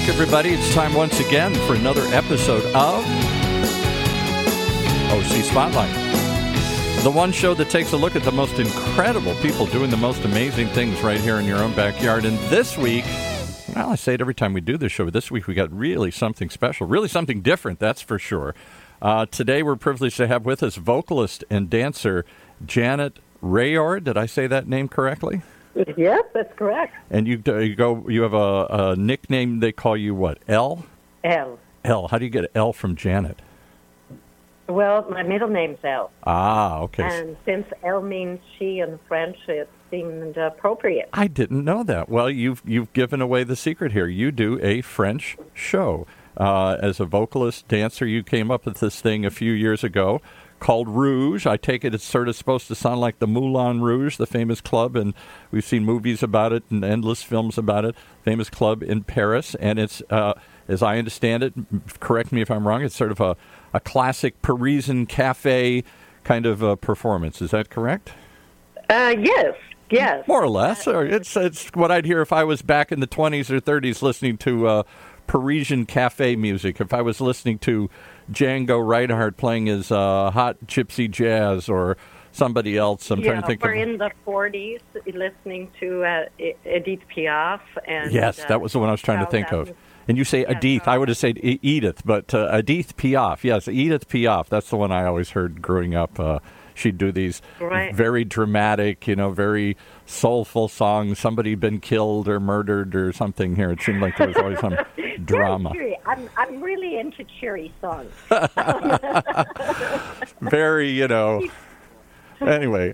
back, everybody. It's time once again for another episode of OC Spotlight, the one show that takes a look at the most incredible people doing the most amazing things right here in your own backyard. And this week, well, I say it every time we do this show, but this week we got really something special, really something different, that's for sure. Today we're privileged to have with us vocalist and dancer Janet Rayor. Did I say that name correctly? Yes, that's correct. And you have a nickname. They call you what? L? L. L. How do you get L from Janet? Well, my middle name's L. Ah, okay. And since L means she in French, it seemed appropriate. I didn't know that. Well, you've given away the secret here. You do a French show. As a vocalist, dancer, you came up with this thing a few years ago called Rouge. I take it it's sort of supposed to sound like the Moulin Rouge, the famous club, and we've seen movies about it and endless films about it, famous club in Paris. And it's, as I understand it, correct me if I'm wrong, it's sort of a classic Parisian cafe kind of performance. Is that correct? Yes. More or less. It's what I'd hear if I was back in the 20s or 30s listening to Parisian cafe music. If I was listening to Django Reinhardt playing his hot gypsy jazz or somebody else. I'm trying to think we're in the 40s listening to Edith Piaf. And, yes, that was the one I was trying to think of. And you say Edith. I would have said Edith, but Edith Piaf. Yes, Edith Piaf. That's the one I always heard growing up. She'd do these very dramatic, very soulful songs. Somebody been killed or murdered or something here. It seemed like there was always some drama. Very cheery. I'm really into cheery songs. Very, Anyway.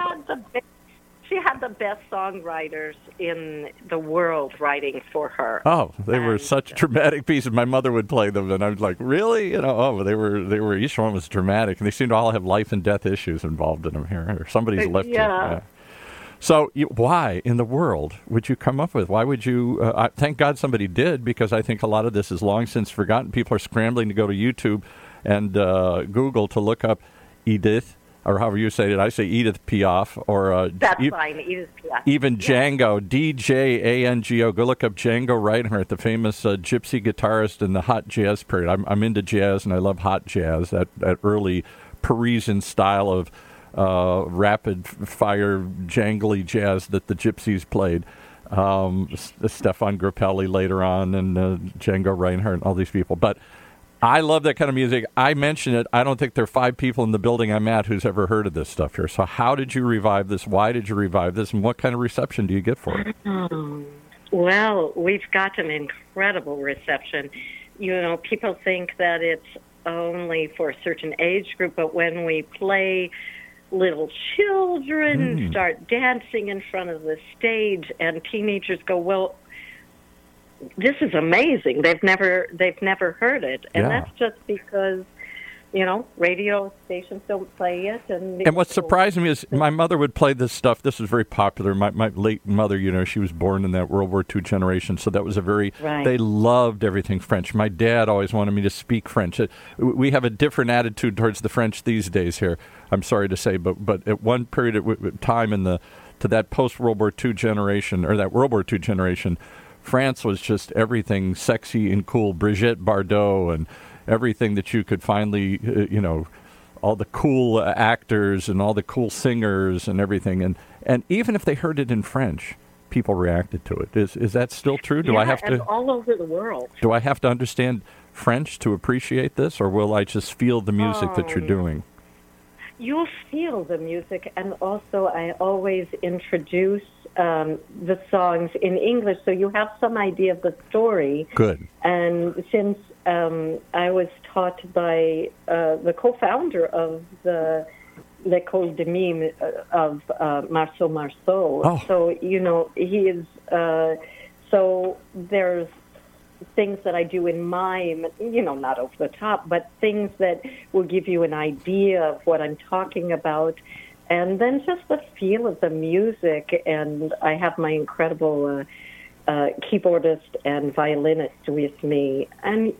She had the best songwriters in the world writing for her. Oh, they were such dramatic pieces. My mother would play them, and I was like, really? They were. Each one was dramatic, and they seemed to all have life and death issues involved in them here, or somebody's left. Yeah. So, why in the world would you come up with? Why would you? Thank God somebody did, because I think a lot of this is long since forgotten. People are scrambling to go to YouTube and Google to look up Edith, or however you say it. I say Edith Piaf, or that's fine, Edith Piaf. Even Django, Django. Go look up Django Reinhardt, the famous gypsy guitarist in the hot jazz period. I'm into jazz, and I love hot jazz. That early Parisian style of rapid fire, jangly jazz that the gypsies played. Stefan Grappelli later on, and Django Reinhardt, and all these people, but. I love that kind of music. I mention it. I don't think there are 5 people in the building I'm at who's ever heard of this stuff here. So how did you revive this? Why did you revive this? And what kind of reception do you get for it? Well, we've got an incredible reception. People think that it's only for a certain age group, but when we play, little children start dancing in front of the stage, and teenagers go, well, this is amazing. They've never heard it, and that's just because radio stations don't play it. And what surprised me is my mother would play this stuff. This was very popular. My late mother, she was born in that World War II generation, so that was they loved everything French. My dad always wanted me to speak French. We have a different attitude towards the French these days here, I'm sorry to say, but at one period of time to that post-World War II generation, or that World War II generation, France was just everything sexy and cool. Brigitte Bardot and everything that you could finally, all the cool actors and all the cool singers and everything. And even if they heard it in French, people reacted to it. Is that still true? Do I have to? And all over the world. Do I have to understand French to appreciate this, or will I just feel the music that you're doing? You'll feel the music, and also I always introduce the songs in English, so you have some idea of the story. Good. And since I was taught by the co-founder of the L'École de Mime of Marceau Marceau, so he is. So there's things that I do in mime, not over the top, but things that will give you an idea of what I'm talking about. And then just the feel of the music, and I have my incredible keyboardist and violinist with me, and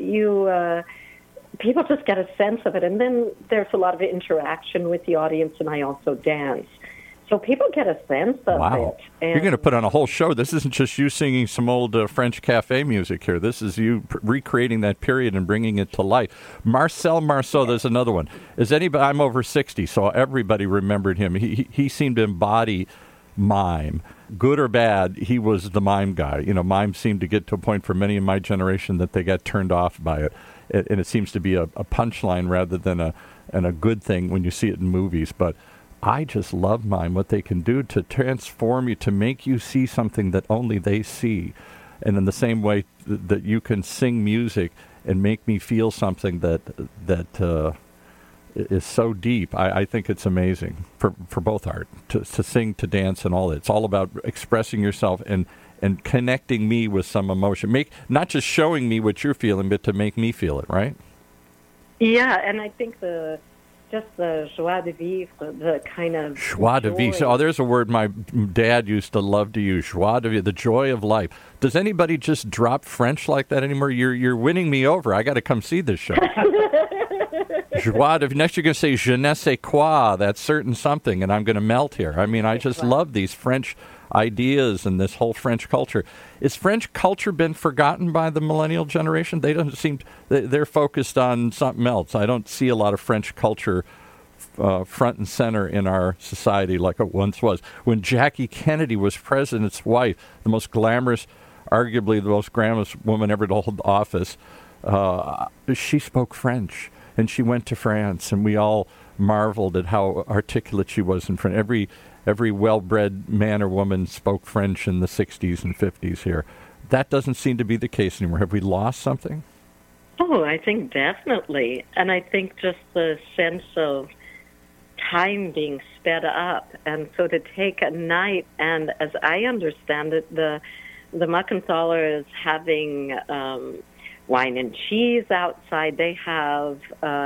people just get a sense of it. And then there's a lot of interaction with the audience, and I also dance. So people get a sense of it. And you're going to put on a whole show. This isn't just you singing some old French cafe music here. This is you recreating that period and bringing it to life. Marcel Marceau, there's another one. Is anybody? I'm over 60, so everybody remembered him. He seemed to embody mime. Good or bad, he was the mime guy. You know, mime seemed to get to a point for many in my generation that they got turned off by it. And it seems to be a punchline rather than a good thing when you see it in movies. But I just love mime, what they can do to transform you, to make you see something that only they see. And in the same way that you can sing music and make me feel something that is so deep, I think it's amazing for both art, to sing, to dance, and all that. It's all about expressing yourself and connecting me with some emotion. Not just showing me what you're feeling, but to make me feel it, right? Yeah, and I think the joie de vivre, the kind of joie de vivre. Oh, there's a word my dad used to love to use. Joie de vivre, the joy of life. Does anybody just drop French like that anymore? You're winning me over. I got to come see this show. Joie de vivre. Next, you're going to say je ne sais quoi. That's certain something, and I'm going to melt here. I mean, I just love these French ideas and this whole French culture. Is French culture been forgotten by the millennial generation? They don't seem they're focused on something else. I don't see a lot of French culture front and center in our society like it once was. When Jackie Kennedy was president's wife, the most glamorous, arguably the most glamorous woman ever to hold office, she spoke French, and she went to France, and we all marveled at how articulate she was in French. Every well-bred man or woman spoke French in the 60s and 50s here. That doesn't seem to be the case anymore. Have we lost something? Oh, I think definitely. And I think just the sense of time being sped up. And so to take a night, and as I understand it, the Muckenthaler is having wine and cheese outside. They have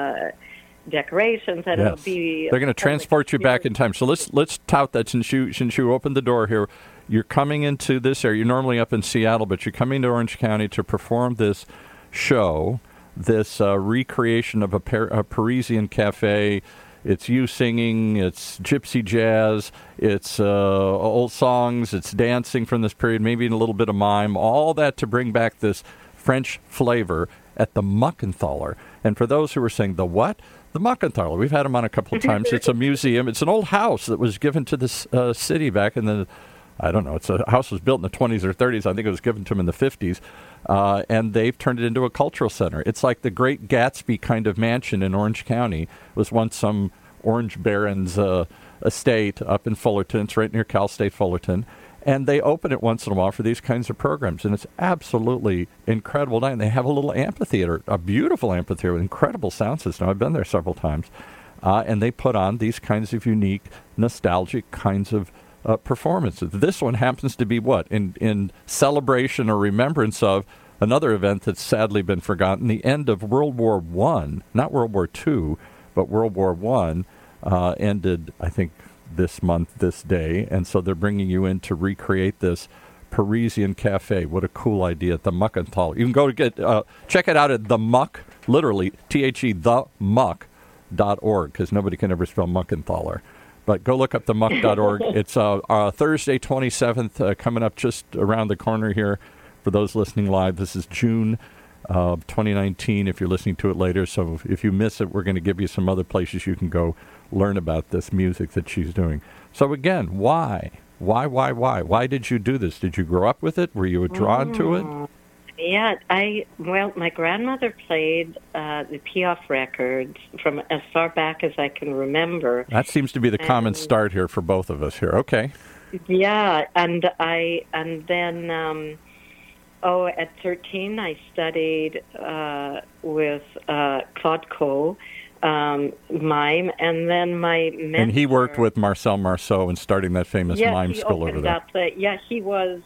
decorations, and it'll be... They're going to transport you back in time. So let's tout that since you opened the door here. You're coming into this area. You're normally up in Seattle, but you're coming to Orange County to perform this show, this recreation of a Parisian cafe. It's you singing, it's gypsy jazz, it's old songs, it's dancing from this period, maybe a little bit of mime, all that to bring back this French flavor at the Muckenthaler. And for those who are saying, the what? The Muckenthaler. We've had them on a couple of times. It's a museum. It's an old house that was given to this city back in the, I don't know, it's a house was built in the 20s or 30s. I think it was given to them in the 50s. And they've turned it into a cultural center. It's like the Great Gatsby kind of mansion in Orange County. It was once some orange baron's estate up in Fullerton. It's right near Cal State Fullerton. And they open it once in a while for these kinds of programs, and it's absolutely incredible. And they have a little amphitheater, a beautiful amphitheater with incredible sound system. I've been there several times. And they put on these kinds of unique, nostalgic kinds of performances. This one happens to be what? In celebration or remembrance of another event that's sadly been forgotten, the end of World War I, not World War II, but World War I ended, I think, this month, this day, and so they're bringing you in to recreate this Parisian cafe. What a cool idea at the Muckenthaler. You can go to check it out at the Muck, literally, THE, themuck.org, because nobody can ever spell Muckenthaler. But go look up themuck.org. It's Thursday, 27th, coming up just around the corner here. For those listening live, this is June 2019, if you're listening to it later. So if you miss it, we're going to give you some other places you can go learn about this music that she's doing. So again, why? Why did you do this? Did you grow up with it? Were you drawn to it? Yeah, my grandmother played the Piaf records from as far back as I can remember. That seems to be the common start here for both of us here. Okay. Yeah, and then at 13 I studied with Claude Coe, mime, and then my mentor... And he worked with Marcel Marceau in starting that famous mime school over there. He was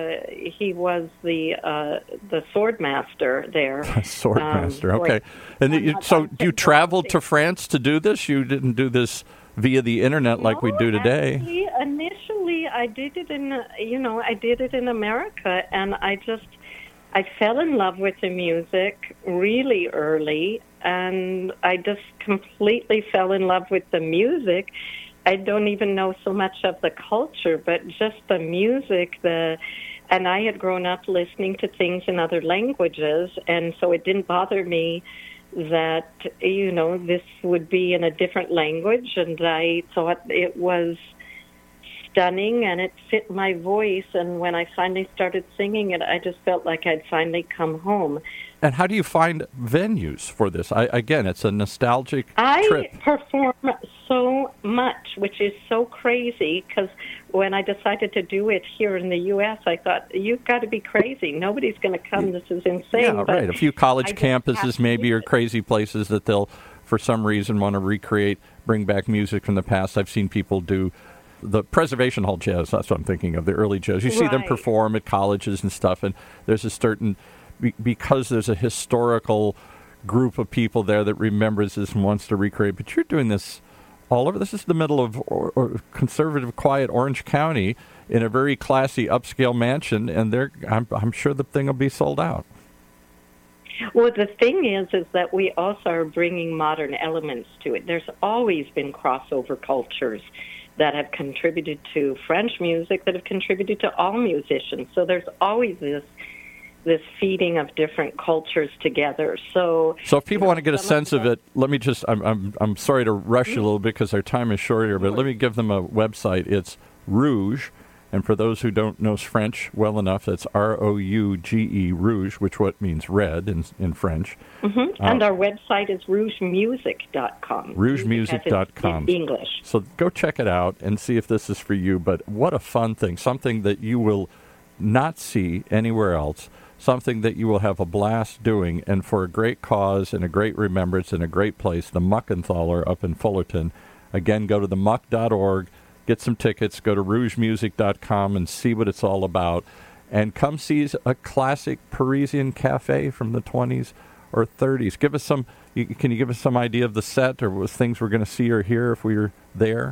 the sword master there. Sword master, okay. And you traveled to France to do this? You didn't do this via the internet like we do today? Actually, initially, I did it in America, and I fell in love with the music really early, and I just completely fell in love with the music. I don't even know so much of the culture, but just the music, and I had grown up listening to things in other languages, and so it didn't bother me that, this would be in a different language, and I thought it was stunning, and it fit my voice, and when I finally started singing it, I just felt like I'd finally come home. And how do you find venues for this? Again, it's a nostalgic trip. I perform so much, which is so crazy, because when I decided to do it here in the U.S., I thought, you've got to be crazy. Nobody's going to come. This is insane. Yeah, right. A few college campuses maybe are crazy places that they'll, for some reason, want to recreate, bring back music from the past. I've seen people do the Preservation Hall Jazz. That's what I'm thinking of, the early jazz. You see them perform at colleges and stuff, and there's a certain... because there's a historical group of people there that remembers this and wants to recreate. But you're doing this all over. This is the middle of conservative, quiet Orange County in a very classy, upscale mansion, and I'm sure the thing will be sold out. Well, the thing is that we also are bringing modern elements to it. There's always been crossover cultures that have contributed to French music, that have contributed to all musicians. So there's always this feeding of different cultures together. So if people want to get a sense of it, let me just, I'm sorry to rush you a little bit because our time is short here, but let me give them a website. It's Rouge, and for those who don't know French well enough, that's R-O-U-G-E, Rouge, which means red in French. Mm-hmm. And our website is rougemusic.com. Rougemusic.com. In English. So go check it out and see if this is for you, but what a fun thing, something that you will not see anywhere else. Something that you will have a blast doing, and for a great cause and a great remembrance and a great place, the Muckenthaler up in Fullerton. Again, go to themuck.org, get some tickets, go to rougemusic.com and see what it's all about. And come see a classic Parisian cafe from the 20s or 30s. Can you give us some idea of the set or what things we're going to see or hear if we were there?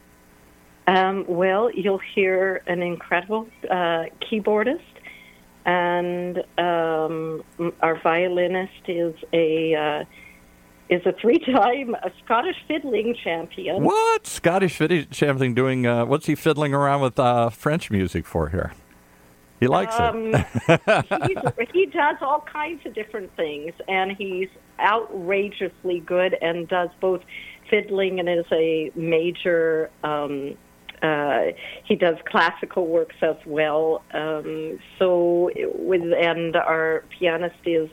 Well, you'll hear an incredible keyboardist. And our violinist is a three-time Scottish fiddling champion. What? Scottish fiddling champion doing, what's he fiddling around with French music for here? He likes it. He does all kinds of different things, and he's outrageously good and does both fiddling and is a major... he does classical works as well. And our pianist is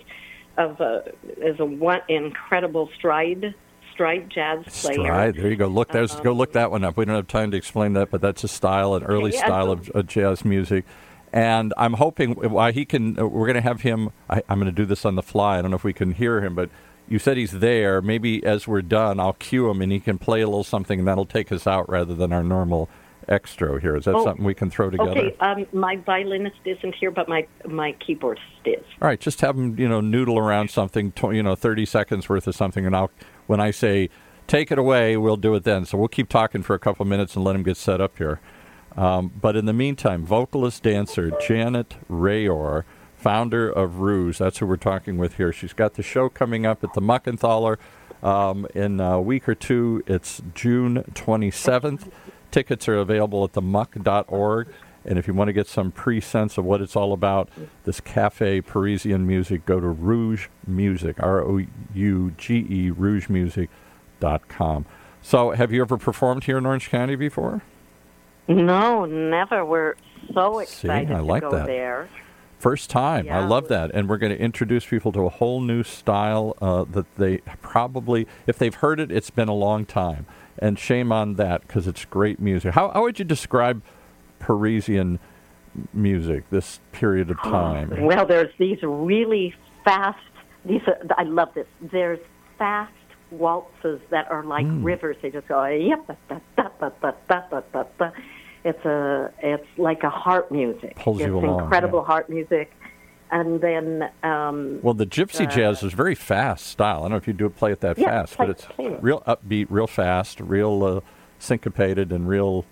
one incredible stride jazz player. Stride, there you go. Go look that one up. We don't have time to explain that, but that's a style, an early style of jazz music. And I'm hoping we're going to have him. I'm going to do this on the fly. I don't know if we can hear him, but you said he's there. Maybe as we're done, I'll cue him and he can play a little something, and that'll take us out rather than our normal extra here. Is that something we can throw together? Okay, my violinist isn't here, but my keyboardist is. All right, just have him, noodle around something, 30 seconds worth of something, and when I say take it away, we'll do it then. So we'll keep talking for a couple minutes and let him get set up here. But in the meantime, vocalist, dancer Janet Rayor, founder of Rouge, that's who we're talking with here. She's got the show coming up at the Muckenthaler in a week or two. It's June 27th. Tickets are available at themuck.org. And if you want to get some pre-sense of what it's all about, this cafe Parisian music, go to Rouge Music, R-O-U-G-E, rougemusic.com. So have you ever performed here in Orange County before? No, never. We're so excited to go there. First time. Yeah, I love that. And we're going to introduce people to a whole new style that they probably, if they've heard it, it's been a long time. And shame on that, because it's great music. How would you describe Parisian music, this period of time? Well, there's these really fast, I love this. There's fast waltzes that are like rivers. They just go, it's like a harp music. Pulls you along. It's incredible harp music. And then... well, the gypsy jazz is very fast style. I don't know if you play it that fast, but it's real upbeat, real fast, real syncopated, and real...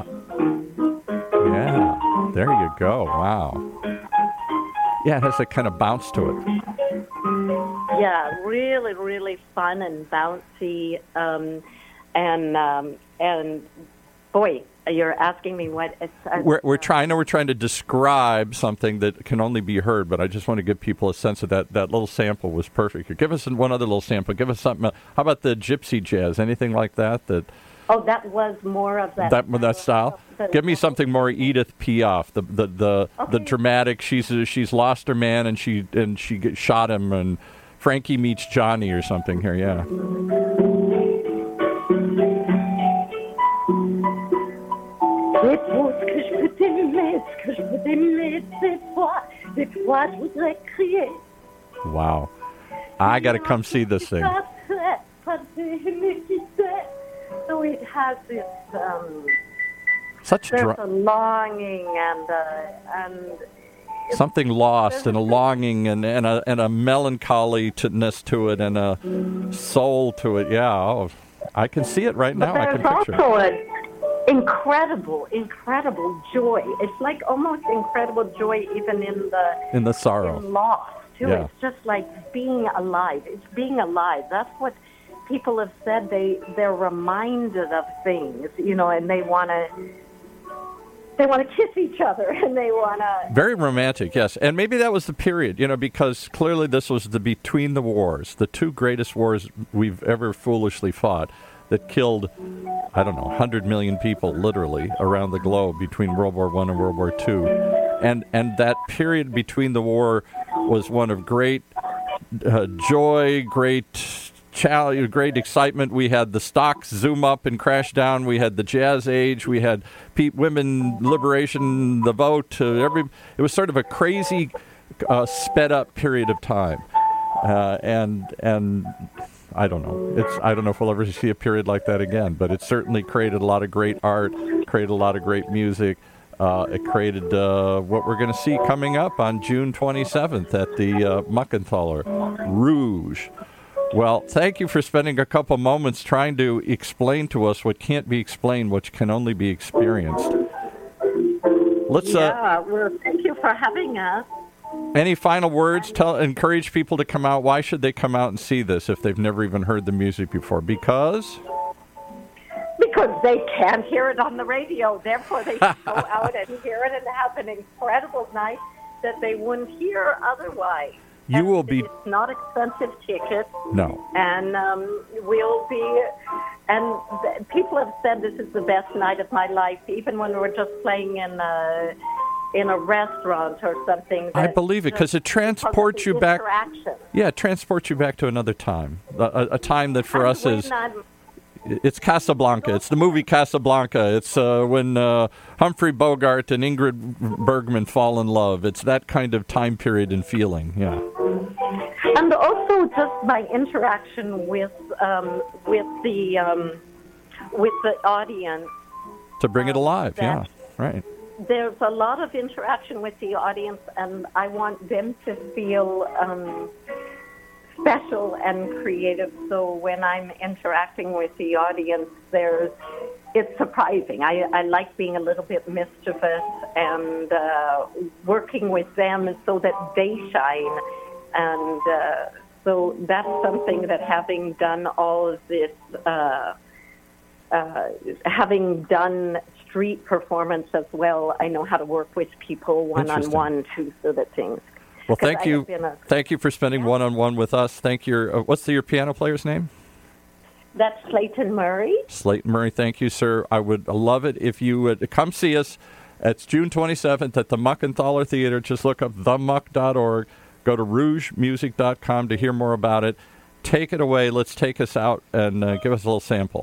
yeah, there you go. Wow. Yeah, it has that kind of bounce to it. Yeah, really, really fun and bouncy. and boy, you're asking me what it's. We're trying to describe something that can only be heard, but I just want to give people a sense of that. That little sample was perfect. Give us one other little sample. Give us something. How about the gypsy jazz? Anything like that? Oh, that was more of that. That style. Give me something more Edith Piaf. The dramatic. She's lost her man and she shot him, and Frankie meets Johnny or something here. Yeah. C'est tout ce que je peux t'aimer, ce que je peux t'aimer, des fois je voudrais crier. Wow. I got to come see this thing. So it has this such there's a longing and something lost and a longing and a melancholiness to it and a soul to it. Yeah, I can see it right now. I can picture it. Also incredible joy. It's like almost incredible joy even in the sorrow. In loss too. Yeah. It's just like being alive. It's being alive. That's what people have said. They're reminded of things, and they want to kiss each other, and they want to... Very romantic, yes. And maybe that was the period, because clearly this was between the wars, the two greatest wars we've ever foolishly fought that killed, 100 million people, literally, around the globe between World War I and World War II. And that period between the war was one of great joy, great excitement. We had the stocks zoom up and crash down. We had the jazz age. We had women liberation, the vote. It was sort of a crazy, sped up period of time. And I don't know. I don't know if we'll ever see a period like that again. But it certainly created a lot of great art. Created a lot of great music. It created what we're going to see coming up on June 27th at the Muckenthaler Rouge. Well, thank you for spending a couple moments trying to explain to us what can't be explained, which can only be experienced. Well, thank you for having us. Any final words? Encourage people to come out. Why should they come out and see this if they've never even heard the music before? Because they can't hear it on the radio. Therefore, they should go out and hear it and have an incredible night that they wouldn't hear otherwise. It's not expensive tickets. No. And we'll be, and people have said this is the best night of my life, even when we're just playing in a restaurant or something. I believe it, because it transports you back. Yeah, it transports you back to another time. A time that for us is... It's Casablanca. It's the movie Casablanca. It's when Humphrey Bogart and Ingrid Bergman fall in love. It's that kind of time period and feeling. Yeah. And also just my interaction with the audience. To bring it alive. Yeah. Right. There's a lot of interaction with the audience, and I want them to feel special and creative. So when I'm interacting with the audience, it's surprising. I like being a little bit mischievous and working with them so that they shine. And so that's something that having done all of this, having done street performance as well, I know how to work with people one-on-one too, so that things... Well, thank you. Thank you for spending one-on-one with us. Thank you. What's your piano player's name? That's Slayton Murray. Slayton Murray, thank you, sir. I would love it if you would come see us. It's June 27th at the Muckenthaler Theater. Just look up themuck.org. Go to rougemusic.com to hear more about it. Take it away. Let's take us out and give us a little sample.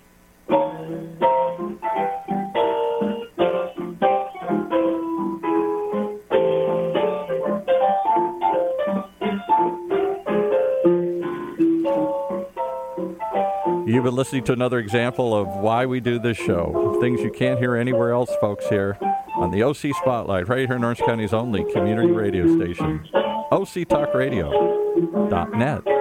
You've been listening to another example of why we do this show. Things you can't hear anywhere else, folks, here on the OC Spotlight, right here in Orange County's only community radio station, OCTalkRadio.net.